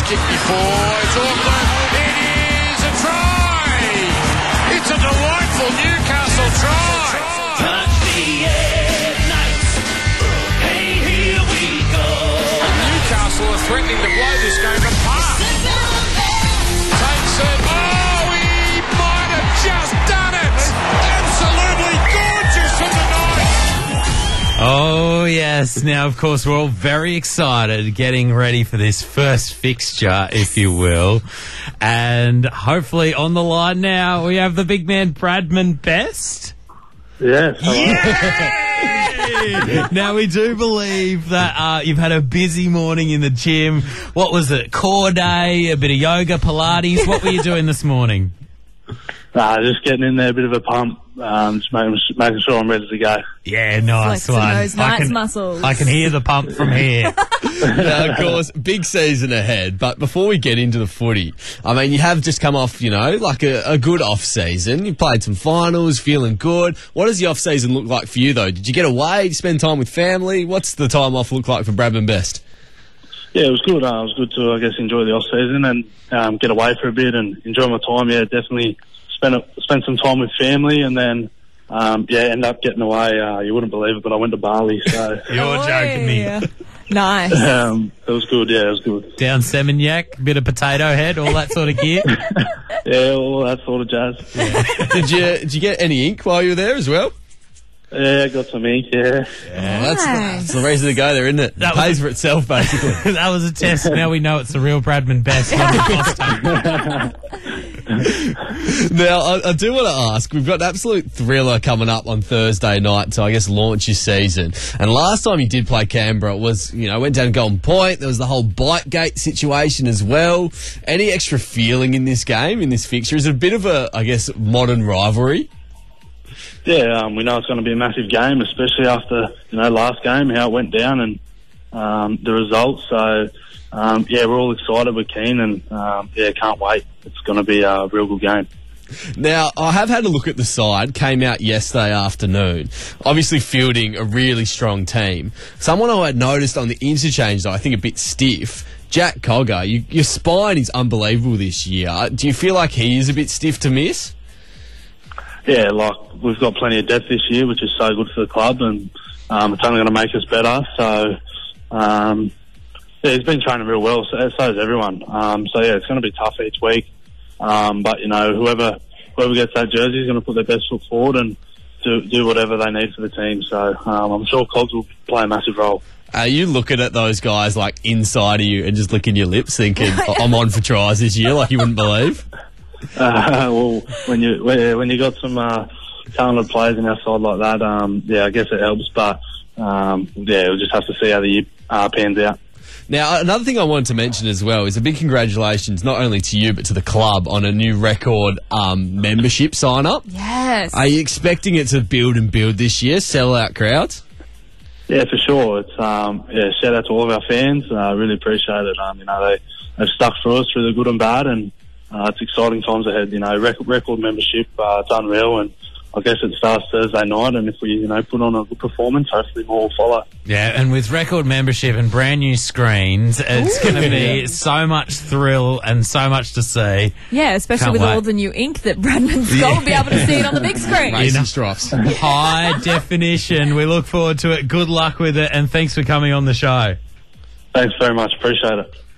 kick before. It's Auckland. It is a try. It's a delightful Newcastle try. Touch the air, Knights. Hey, here we go. Newcastle are threatening to blow this game apart. Takes it. Oh, he might have just done it. Absolutely gorgeous from the Knights. Oh, yes. Now, of course, we're all very excited, getting ready for this first fixture, if you will. And hopefully on the line now, we have the big man, Bradman Best. Yes. Yay! Now, we do believe that you've had a busy morning in the gym. What was it? Core day, a bit of yoga, Pilates. What were you doing this morning? Just getting in there, a bit of a pump, just making sure I'm ready to go. Yeah, nice Flexing one. those nice muscles. I can hear the pump from here. Now, of course, big season ahead, but before we get into the footy, I mean, you have just come off, like a good off-season. You played some finals, feeling good. What does the off-season look like for you, though? Did you get away? Did you spend time with family? What's the time off look like for Bradman Best? Yeah, it was good. It was good to, I guess, enjoy the off-season and get away for a bit and enjoy my time. Yeah, definitely spend some time with family and then, end up getting away. You wouldn't believe it, but I went to Bali, so... You're joking me. Nice. It was good, yeah, it was good. Down Seminyak, bit of potato head, all that sort of gear. Yeah, all that sort of jazz. Did you get any ink while you were there as well? Yeah, got some ink, yeah. That's the reason to go there, isn't it? It pays for itself, basically. That was a test. Now we know it's the real Bradman Best, not the costume. Now, I do want to ask, we've got an absolute thriller coming up on Thursday night to, I guess, launch your season. And last time you did play Canberra was, went down Golden Point. There was the whole Bitegate situation as well. Any extra feeling in this game, in this fixture? Is it a bit of a, I guess, modern rivalry? Yeah, we know it's going to be a massive game, especially after, last game, how it went down and the results. So, we're all excited, we're keen and, can't wait. It's going to be a real good game. Now, I have had a look at the side, came out yesterday afternoon, obviously fielding a really strong team. Someone I had noticed on the interchange, though, I think a bit stiff, Jack Cogger, your spine is unbelievable this year. Do you feel like he is a bit stiff to miss? Yeah, we've got plenty of depth this year, which is so good for the club, and it's only going to make us better. So, he's been training real well, so has everyone. It's going to be tough each week. But, whoever gets that jersey is going to put their best foot forward and do whatever they need for the team. So, I'm sure Cogs will play a massive role. Are you looking at those guys, inside of you and just licking your lips thinking, I'm on for tries this year, like you wouldn't believe? Well, when you got some talented players in our side like that, I guess it helps. But we'll just have to see how the year pans out. Now, another thing I wanted to mention as well is a big congratulations not only to you but to the club on a new record membership sign-up. Yes. Are you expecting it to build and build this year, sell out crowds? Yeah, for sure. It's shout out to all of our fans. Really appreciate it. They've stuck through us through the good and bad, and it's exciting times ahead. Record membership, it's unreal, and I guess it starts Thursday night, and if we, put on a good performance, hopefully more will follow. Yeah, and with record membership and brand new screens, it's going to be so much thrill and so much to see. Yeah, especially with all the new ink that Bradman's got, we'll be able to see it on the big screen. Mason Stroffs. High definition. We look forward to it. Good luck with it, and thanks for coming on the show. Thanks very much. Appreciate it.